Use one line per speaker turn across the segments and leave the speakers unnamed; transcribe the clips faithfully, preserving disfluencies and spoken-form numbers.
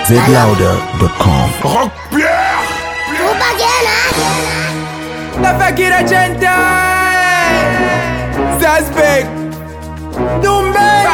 z louder dot com.
Rock Pierre!
Tu paghiera?
La facchina gente! Suspect! Dumbe!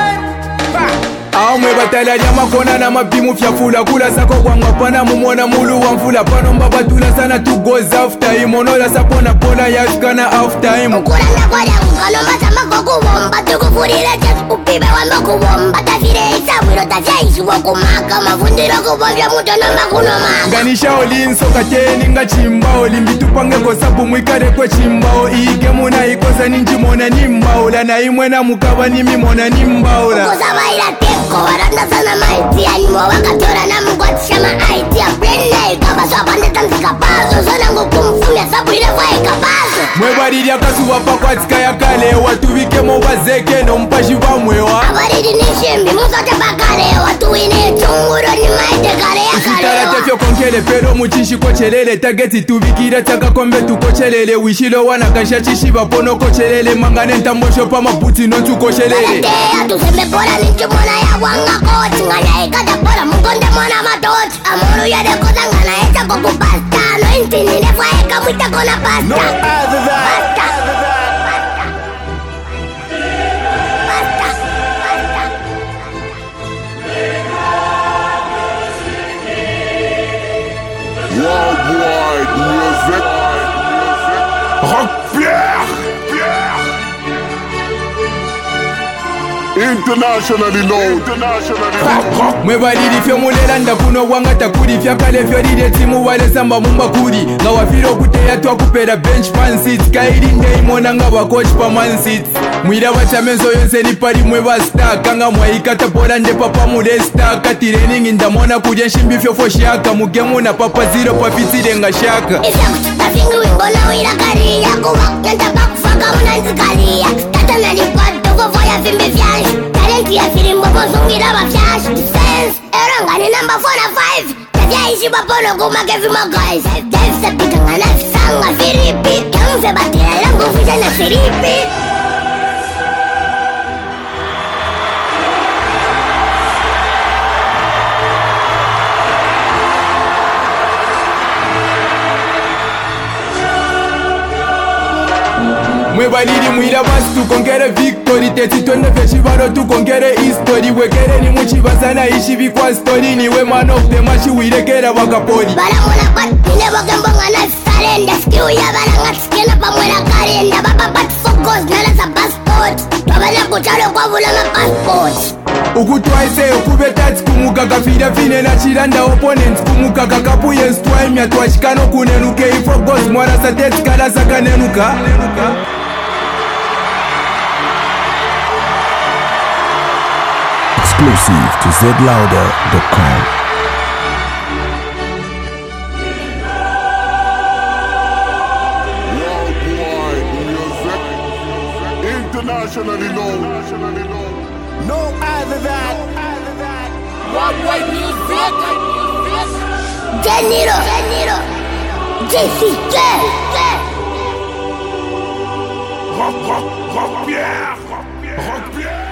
Aumwe batala nyama kona na mapimu fyafula kula sako kwa ngapana mumona mulu wa mfula pano mbabatula sana to goes after him onola sapona pona yaskana after him
Ukula na kwa ya kukano mbata mako kuwomba tukufurire jes upibe wamba kuwomba tafire isa wiro tafya ishi wakumaka mafundiro kubombya muto namba kunomaka
Ganisha olinso kateni nga chimbao limbitupange kwa sabu mwikare kwa chimbao Ike muna ikosa ninjimona nimbaula na imwena mukaba nimimona nimbaula
Kusaba ila teko waranda sana maiti Animo wakatora na mkwatisha maaiti ya brenda ikaba swapande tamsika paso Sona ngukumfumya sabu ile kwa ikapaso
Mwebariri akasuwa pakwatika ya kale watubike mobazeke no mpashi vamwewa
Abariri nishimbi musote pakale watuwine chunguro ni maite kare ya kale
Taratefyo konkele pero muchishi kochelele Tageti tubikira taka kombe tukochelele Wishilo wana kasha chishiba pono kochelele Mangane ntambosho pa mabuti no tukochelele
Tea tusembe pora ninchumona ya wanga kochi Ngana ikata pora mkonde mwana matochi Amuru ya dekoza ngana echa koku pasta No inti nilefwa eka mwita kona pasta
No other than
Pasta
Worldwide music. Rock Pierre! Pierre! Internationally known. Internationally known.
Mwebariri fyo mulelanda kuno wanga takuri Fya kale fyo lide timu wale samba mumba kuri Nga wafiro kuteya twa kupera bench fan seats Kairi ndeimona nga wakoch pa man seats Mwira wachamenzo yonse ni pari mweba staka Nga mwaikata pola nde papa mule staka Tirening indamona kudya nshimbi fyo fo shaka Mugemu na papa zero pa fitire nga shaka
Ifya kuchita fingu wingona wira kariya Kuwa nyanta bakufaka unanzikalia Tata nalipatu kufoya fimbi fyash Talenti ya filimbo kuzungira bafyash Sense, erangani number four na five Tafya ishi bapono kumake fima guys Defse pika ngana fisanga firipi Yangfe batila langu fija na firipi
Mwebariri mwira basi tukongere victory Teti twende feshivaro tukongere history Wekere ni muchibazana ishi vikwa story Niwe man of the match wirekera wakapori
Balamona pat, mine wakembo ngana fisarenda Skiu ya balanga tsikena pamwela karenda Baba pat focus nala sa passport Twabala kuchalo kwa vula ma passport
Ukutwaise ukubetati kumukaka fira fine na chiranda opponents kumukaka kapuye stwaimya twashikano kunenuke ifogos mwara sateti kala sakanenuka
Exclusive to z louder dot com.
Worldwide music. Internationally known.
No other than
Worldwide music Geniro Geniro J C K
Rock, rock, rock Pierre! Rock Pierre! Rock Pierre!